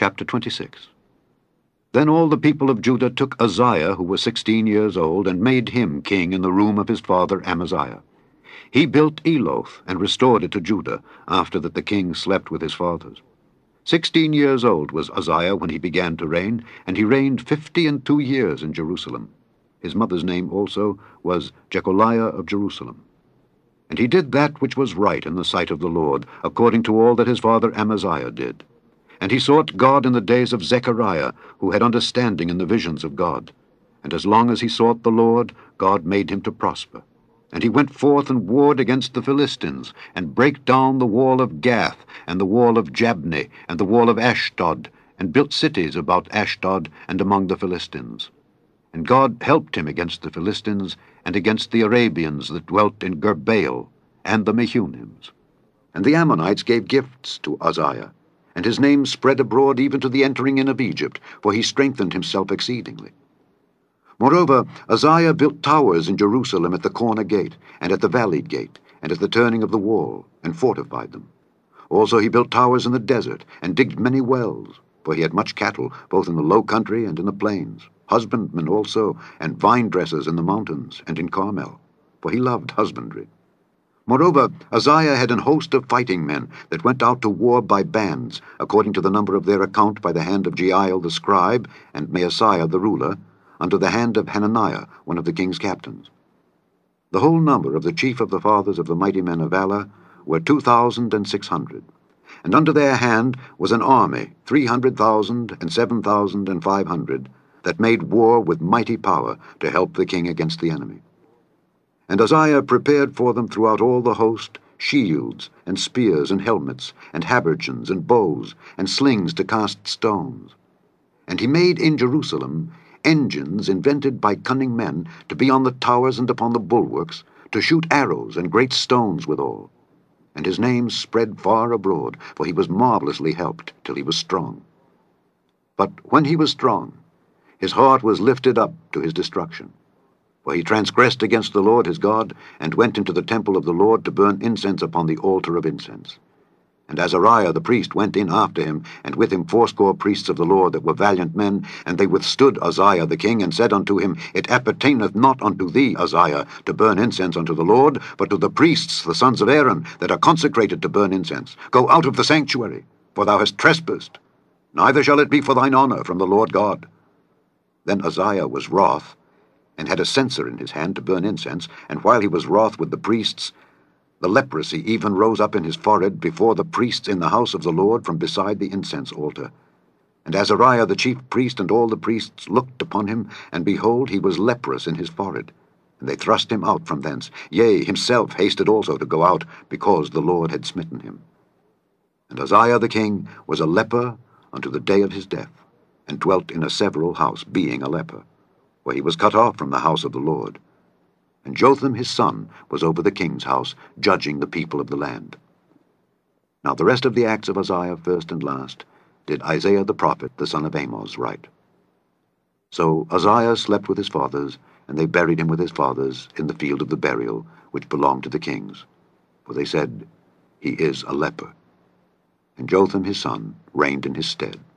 Chapter 26. Then all the people of Judah took Uzziah, who was 16 years old, and made him king in the room of his father Amaziah. He built Eloth, and restored it to Judah, after that the king slept with his fathers. 16 years old was Uzziah when he began to reign, and he reigned 52 years in Jerusalem. His mother's name also was Jecholiah of Jerusalem. And he did that which was right in the sight of the Lord, according to all that his father Amaziah did. And he sought God in the days of Zechariah, who had understanding in the visions of God. And as long as he sought the Lord, God made him to prosper. And he went forth and warred against the Philistines, and brake down the wall of Gath, and the wall of Jabneh, and the wall of Ashdod, and built cities about Ashdod and among the Philistines. And God helped him against the Philistines, and against the Arabians that dwelt in Gurbaal, and the Mehunims. And the Ammonites gave gifts to Uzziah, and his name spread abroad even to the entering in of Egypt, for he strengthened himself exceedingly. Moreover, Uzziah built towers in Jerusalem at the corner gate, and at the valley gate, and at the turning of the wall, and fortified them. Also he built towers in the desert, and digged many wells, for he had much cattle, both in the low country and in the plains, husbandmen also, and vine-dressers in the mountains, and in Carmel, for he loved husbandry. Moreover, Uzziah had an host of fighting men that went out to war by bands, according to the number of their account by the hand of Jeiel the scribe, and Maaseiah the ruler, under the hand of Hananiah, one of the king's captains. The whole number of the chief of the fathers of the mighty men of valor were 2,600, and under their hand was an army, 300,000 and 7,500, that made war with mighty power to help the king against the enemy. And Uzziah prepared for them throughout all the host shields, and spears, and helmets, and habergeons, and bows, and slings to cast stones. And he made in Jerusalem engines invented by cunning men to be on the towers and upon the bulwarks, to shoot arrows and great stones withal. And his name spread far abroad, for he was marvelously helped till he was strong. But when he was strong, his heart was lifted up to his destruction. For he transgressed against the Lord his God, and went into the temple of the Lord to burn incense upon the altar of incense. And Azariah the priest went in after him, and with him 80 priests of the Lord that were valiant men, and they withstood Uzziah the king, and said unto him, It appertaineth not unto thee, Uzziah, to burn incense unto the Lord, but to the priests, the sons of Aaron, that are consecrated to burn incense. Go out of the sanctuary, for thou hast trespassed. Neither shall it be for thine honor from the Lord God. Then Uzziah was wroth, and had a censer in his hand to burn incense, and while he was wroth with the priests, the leprosy even rose up in his forehead before the priests in the house of the Lord from beside the incense altar. And Azariah the chief priest and all the priests looked upon him, and behold, he was leprous in his forehead. And they thrust him out from thence. Yea, himself hasted also to go out, because the Lord had smitten him. And Uzziah the king was a leper unto the day of his death, and dwelt in a several house, being a leper, for he was cut off from the house of the Lord. And Jotham his son was over the king's house, judging the people of the land. Now the rest of the acts of Uzziah, first and last, did Isaiah the prophet, the son of Amoz, write. So Uzziah slept with his fathers, and they buried him with his fathers in the field of the burial, which belonged to the kings. For they said, He is a leper. And Jotham his son reigned in his stead.